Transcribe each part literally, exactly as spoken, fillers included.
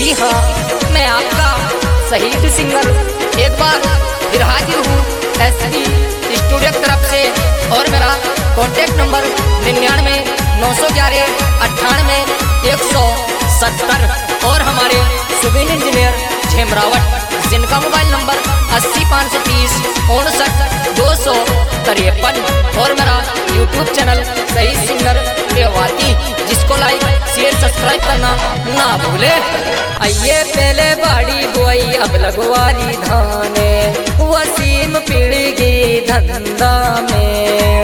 जी हाँ, मैं आपका शहीद सिंगर एक बार फिर हाजिर हूँ एसपी स्टूडियो की तरफ से। और मेरा कॉन्टेक्ट नंबर निन्यानवे नौ सौ ग्यारह अट्ठानवे एक सौ सत्तर और हमारे सिविल इंजीनियर झेमरावट जिनका मोबाइल नंबर अस्सी पाँच सौ तीस उनसठ दो सौ तिरपन और मेरा यूट्यूब चैनल शहीद सिंगर रेवाती, जिसको लाइक शेयर सब्सक्राइब करना ना भूले। आइए पहले बाड़ी बोई अब लगवारी धाने, वसीम पीढ़ी धंधा में।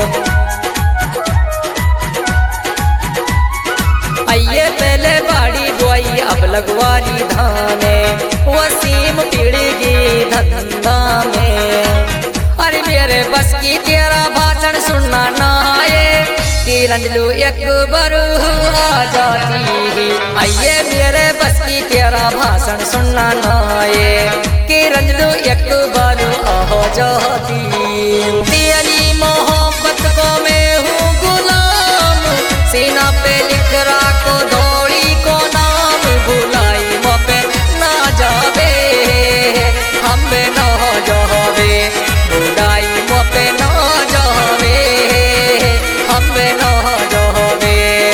आइए पहले बाड़ी बोई अब लगवारी धाने, वसीम पीढ़ी धंधा में। अरे मेरे बस की तेरा भाषण सुनना ना आए, तिरंजलू एक बार आ जाती। आइए मेरे बस की तेरा भाषण सुनना ना आए, तिरंजलू एक बार आ जाती। तेरी मोहब्बत को मैं हूँ गुलाम, सीना पे लिख राखो दौड़ी को नाम। बुलाई मोपे ना जावे हमें ना जावे, बुलाई मोपे ना जावे हमें ना जावे।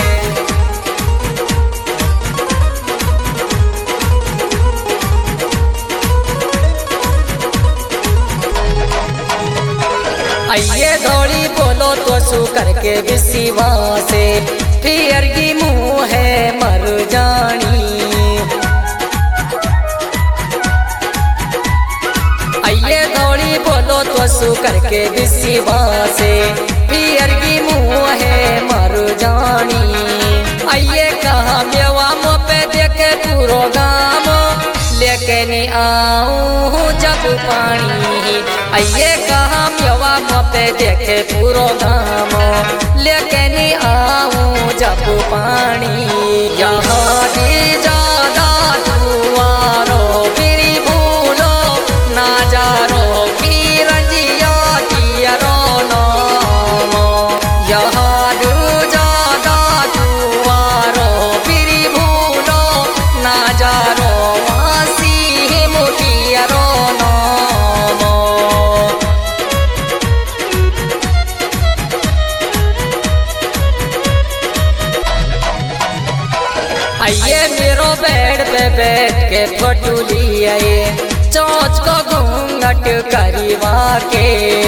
आइए दौड़ी बोलो तो सू करके विश्वास से, फिर की मुँह है मर जानी। आइए दौड़ी बोलो तो सू करके विश्वास से, फिर की मुँह है मर जानी। आइए कहा मेवा मुँह पे देखे पूरो गाम, लेके नहीं आऊँ जब पानी। आइए कहा मेवा मुँह पे देखे पूरो गाम, लेके नहीं आऊँ जब पानी। यहाँ भी ज्यादा दुआरो फिर भूलो ना जारो की रंजिया की नाम। यहाँ भी ज्यादा दुआरो फिर भूलो ना जारो वासी मुखियारो नाम। आइए मेरो बेड पे बैठ के फोटो लिए, चोंच को घूंघट करीवा के।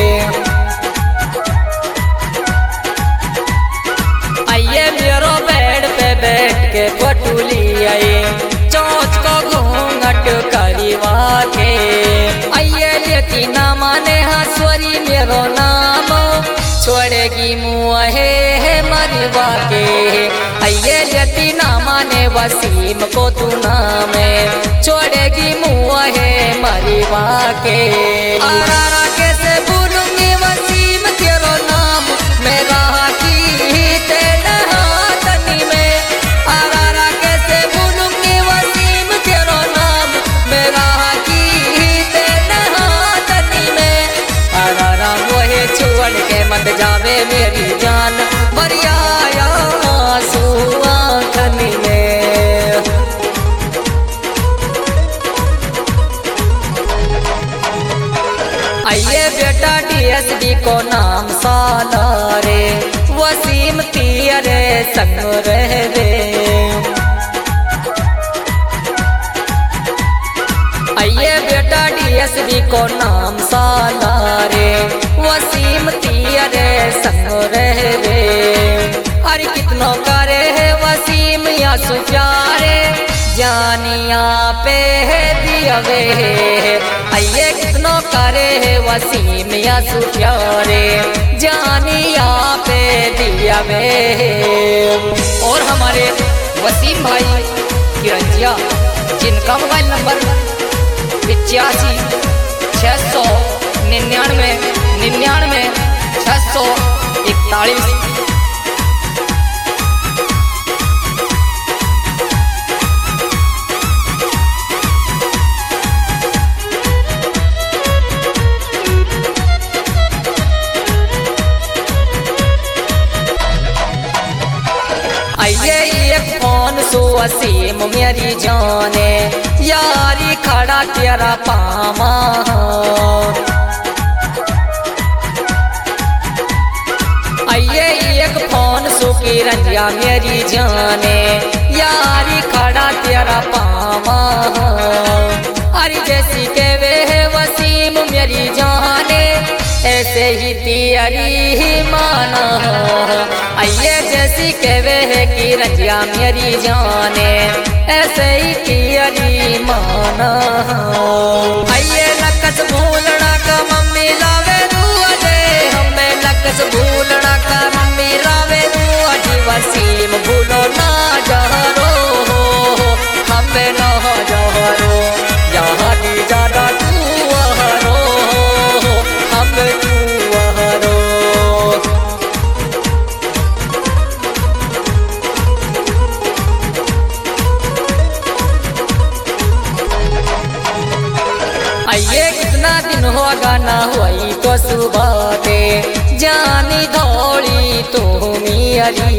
आइए मेरो बेड पे बैठ के फोटो लिए, चोंच को घूंघट करीवा के। आइए लेती ना माने हंसवरी मेरो नाम, छोड़ेगी मुँह है मरवा के। आइए लेती ना माने वसीम को तू नाम, छोड़ेगी मुँह है मरवा के। आरा कैसे भूलूंगी वसीम तेरो नाम, मेरा की तेरे हाथनी में। आरा कैसे भूलूंगी वसीम तेरो नाम, मेरा की तेरे हाथनी में। आरा वही छोड़ के मत जावे मेरी जान, मरिया आंसू आँखनी में। आइए बेटा डीएसपी को नाम साला रे, वसीम तेरे संग रह दे। आइए बेटा डीएसपी को नाम साला रे, वसीम तेरे संग रह दे। अरे कितनों करे है वसीम या सुप्यारे, जानिया पे है दिया वे। आइए कितनों करे है वसीम या सुप्यारे, जानिया पे दिया वे। और हमारे वसीम भाई किरंजिया, जिनका मोबाइल नंबर पिचासी छः सौ निन्यानवे निन्यानवे छः सौ इकतालीस। आइए एक फोन सो वसीम मेरी जाने, तेरा पामा। आइए एक फोन सुखी रंजिया मेरी जाने, यारी खड़ा तेरा पामा। अरे जैसी के वे वसीम मेरी जाने, ऐसे ही तेरी ही माना। आइए जैसी के वे की रंजिया मेरी जाने, ऐसे ही तेरी माना। आइए लकस भूलना का मम्मी लावे दुआ दे, हमें लकस भूलना का मम्मी लावे दुआ जी। वसीम भूलो ना जहरो, हमें ना जहरो, यहाँ की ज्यादा तू हरो, हम तू हरो। आइए कितना दिन होगा ना हुई तो सुबह के, जानी धौली तू मेरी।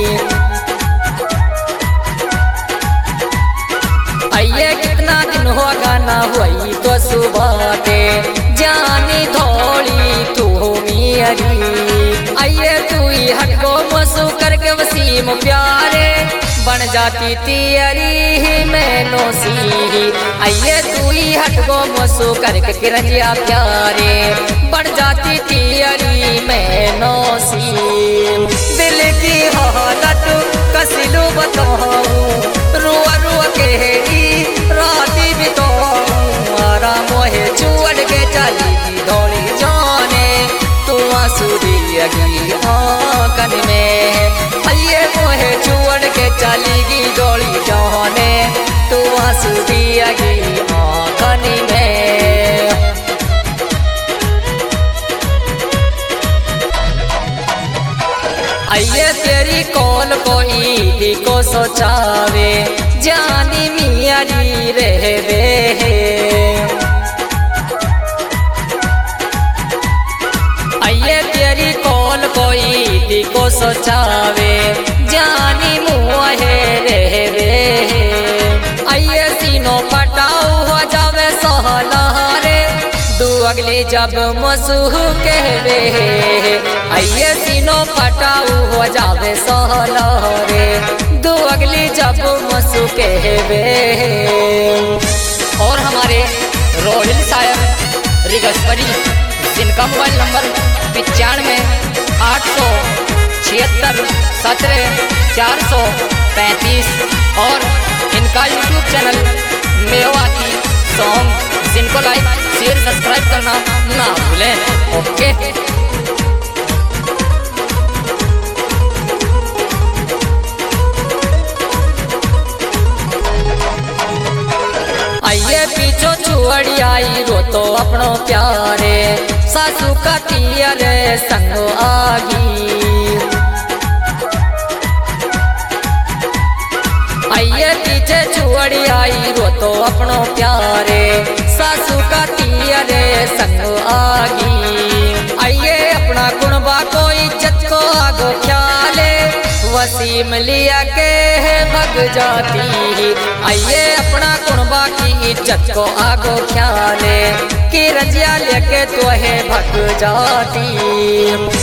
आइए कितना दिन होगा ना हुई तो सुबह के, जानी धौली तू मेरी। आइए तू ही हटको मसू करके वसीम प्यारे, बन जाती तेरी मैनो सी। आइए तू ही हटको मसू करके किरंजिया प्यारे, बन जाती तेरी मैनो सी। दिल की हालत कसिलू बताऊं, रुआ रुआ के ही राती बिताऊं। आरा मोहे छुअड़ के चली दौड़ी जाने, तू आंसुरियगी आंखन में। आइए मोहे छुअड़ के चली दौड़ी जाने, तू आंसुरियगी आंखन में। आइए तेरी कौन कोई को सोचावे, जानी मियारी रहवे। आइए तेरी कौन कोई को सोचावे, जानी मुँहे रहवे। आइए सीनो पटाऊ हो जावे सहलारे, दू अगले जब मसूह कहवे। आइए सीनो पटाऊ हो जावे सहलारे, दू अगली जब मसू कहवे। और हमारे रोहिल शायर रिगस्परी, जिनका मोबाइल नंबर पिचानवे आठ सौ छिहत्तर सत्रह चार सौ पैंतीस, और इनका यूट्यूब चैनल मेवाती सॉन्ग, जिनको लाइक शेयर सब्सक्राइब करना ना भूलें। ओके। आइए पीछो छुअड़ी आई रो तो अपनों प्यारे, सासू का तियरे संग आगी। आइए पीछे छुअड़ी आई रो तो अपनों प्यारे, सासू का तियरे संग आगी। आइए अपना गुणबा को इज्जत को आगो ख्याले, वसीम लिया के भग जाती। आइए अपना गुणबा की इज्जत को आगो ख्याले, कि रंजिया लेके तो है भग जाती।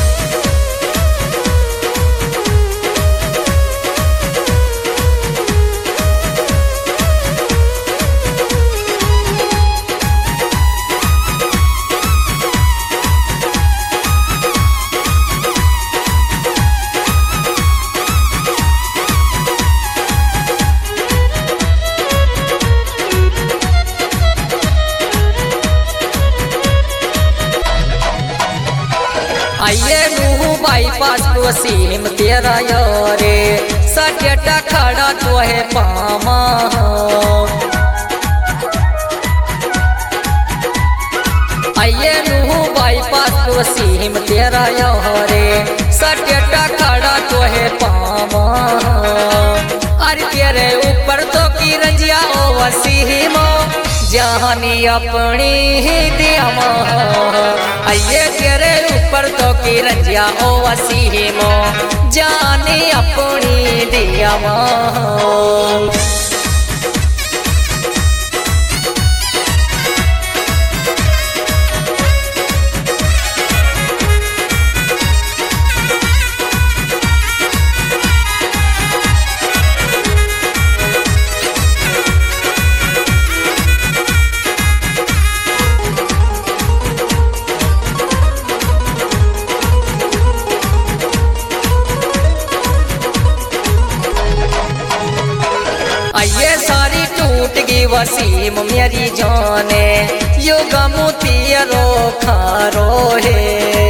आइए नूह बाईपास वसीम तेरा यारे, सटेटा खड़ा तो है पामा। आइए नूह बाईपास वसीम तेरा यारे, सटेटा खड़ा तो है पामा। अरे तेरे ऊपर तो की रंजिया ओ वसीम, जानी अपनी ही दिया। आइए तेरे ऊपर तो की रंजिया ओ वसीम, जानी अपनी दिया। वसीम मेरी जाने यो गमू तेरो खारो है।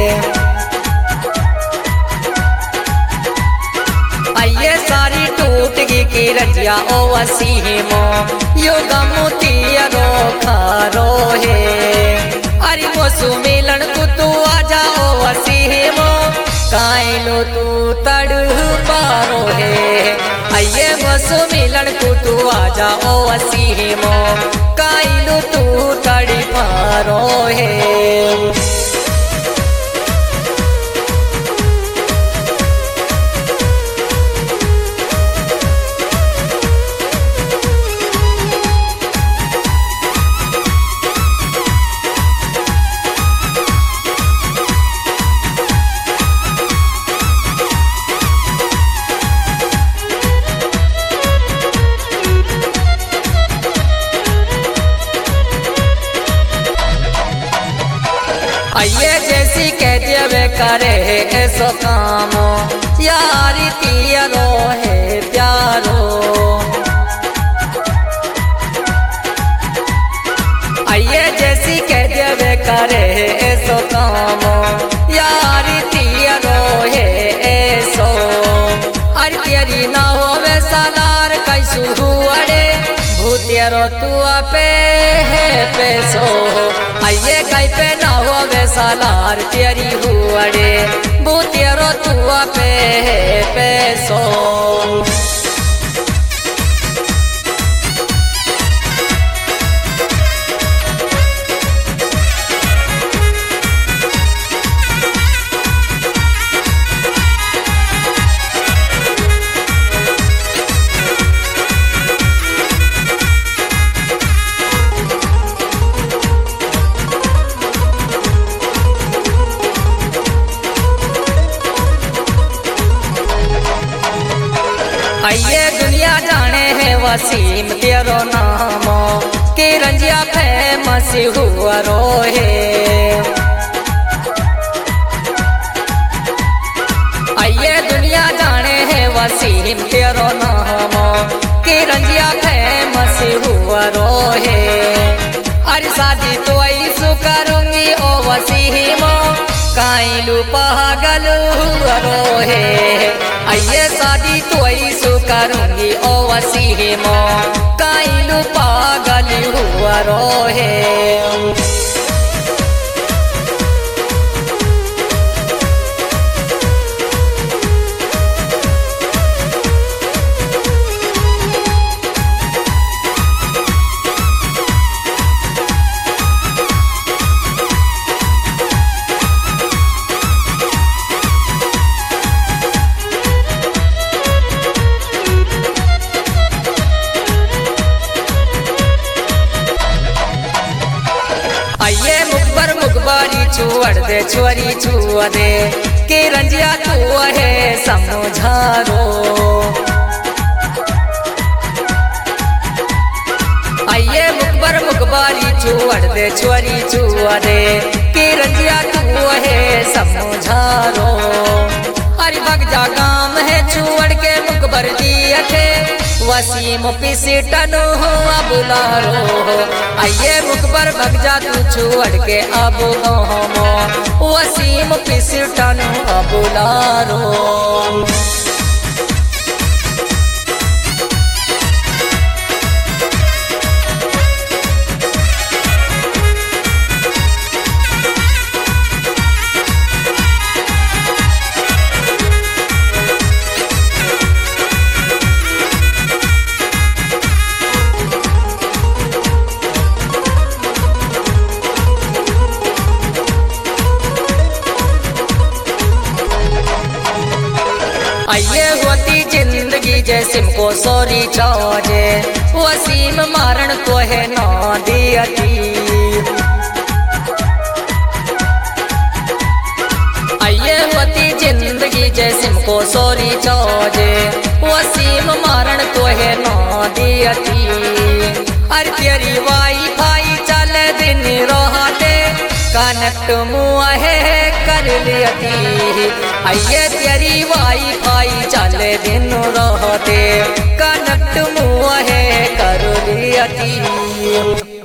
आइए सारी टूट गई की रजिया ओ वसीम यो गमू तेरो खारो है। अरे मोसू मिलन को तू आजा ओ वसीम कायलो तू तड़ पारो है। आइए मोसू मिलन को तू आजा ओ वसीम कायलो तू तड़ पारो है। आइए जैसी कह देवे करे ऐसो काम यारी तियारो है प्यारो। आइए जैसी कह देवे करे ऐसो काम यारी तियारो है ऐसो। अरे तेरी ना हो वैसा लार कैसू हुआड़े भूतियारो तू पे है पैसो। आइए कहीं पे ना हो वैसा लार तेरी हुआड़े भूतियारो तू पे है पैसो। आइए दुनिया जाने है वसीम तेरो नाम के रंजिया फेमस हुआ रो है। आइए दुनिया जाने है वसीम तेरो नाम के रंजिया फेमस हुआ रो है। अरे शादी तो ऐसो करूंगी ओ वसीम काइलू पागल हुआ रो है। आइए शादी तो ऐसो करूंगी ओ वसीम काइलू पागल हुआ रो है। आइए मुखबर मुखबारी छुअड़ दे छुअरी छुआ दे के रंजिया तू है समझारो। आइए मुखबर मुखबारी छुअड़ दे छुअरी छुआ दे के रंजिया तू है समझारो। अरे बगजा गाम है छुअड़ के मुखबर दिया थे वसीम पिसीटनो हुआ बुलारो। आइए मुखबर भगजा तू छुअड़ के अब गाँव वसीम पिसीटनो बुलारो। आइए होती जिंदगी जैसे को सोरी चाहे वसीम मारण को है ना दियती। आइए होती जिंदगी जैसे को सोरी चाहे वसीम मारण को है ना दियती। अरे तेरी वाई भाई चल दिन रहते कनक मुआ है कर लियती। आइए तेरी वाई भाई चल दिन रहते कनक मुआ है कर लियती। की।